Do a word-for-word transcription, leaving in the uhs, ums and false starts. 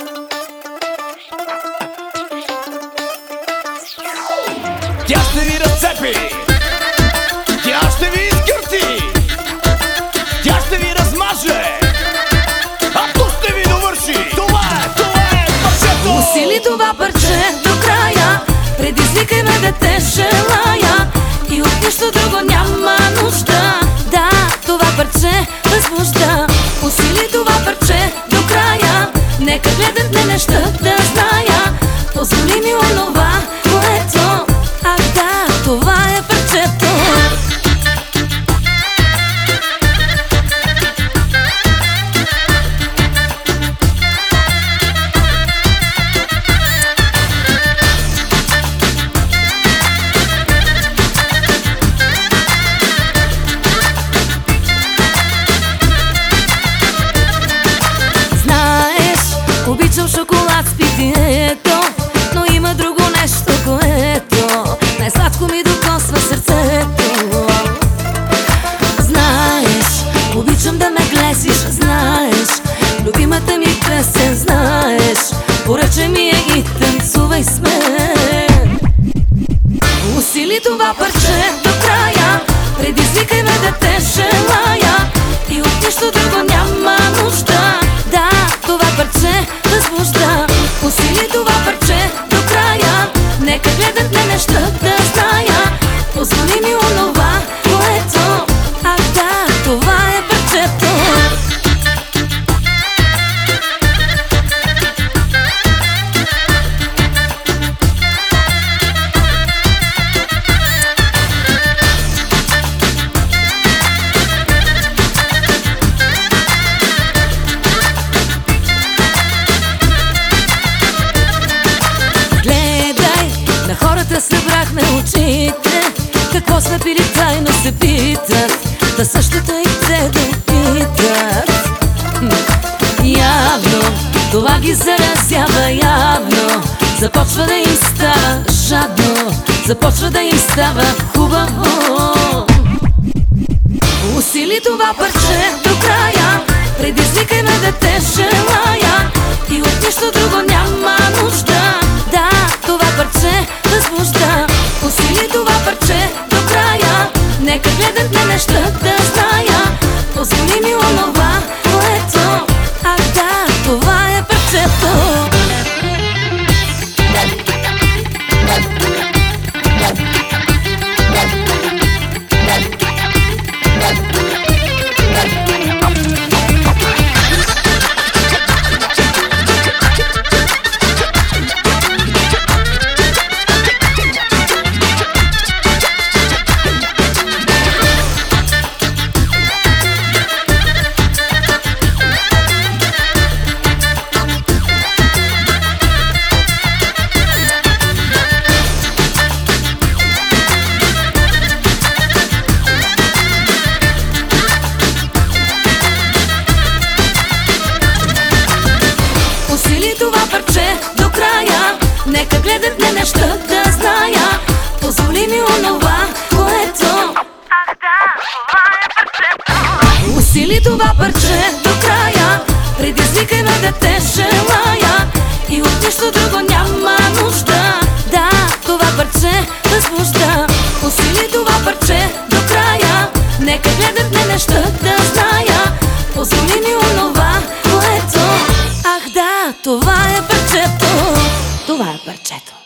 Тя ще ви разцепи, тя ще ви изгърти, тя ще ви размаже, а то ще ви довърши. Това е, това е парчето. Усили това парче до края, предизвикай ме да те желая и от нищо друго няма нужда. Да, това парче възбужда. Усили това парче до края, нека гледат на неща да зная. Позволи ми онова, което, ах да, това е парчето. Обичам шоколад с питието, но има друго нещо, което най-сладко ми докосва сърцето. Знаеш, обичам да ме глезиш, знаеш, любимата ми песен, знаеш, поръчай ми я и танцувай с мен. Усили това парче до края, предизвикай ме да те желая и от нищо друго няма нужда. Да, това парче възбужда. Усили това парче до края, нека гледат на неща да зная. Позволи ми онова, което, ах да, това е парчето. Събрахме очите, какво сме пили тайно се питат, да същото и те да питат. Явно това ги заразява, явно започва да им става жадно, започва да им става хубаво. Усили това парче до края, предизвикай ме да те желая и от нищо друго няма нужда. Да, това парче възбужда. Усили това парче до края, нека гледат на неща да зная. Позволи ми онова, което, ах да, това е парчето. Нека гледат на неща да зная. Позволи ми онова, което, ах да, това е парчето. Усили това парче до края, предизвикай ме да те желая и от нищо друго няма нужда. Да, това парче възбужда. Усили това парче до края, нека гледат на неща да зная. Позволи ми онова, което, ах да, това е парчето. Това е парчето.